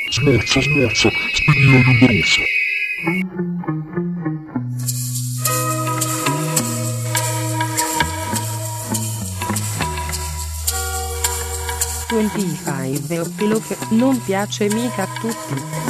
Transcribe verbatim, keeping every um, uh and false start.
Smorza, smorza, spegni la luna rossa. venticinque O'Clock non piace mica a tutti.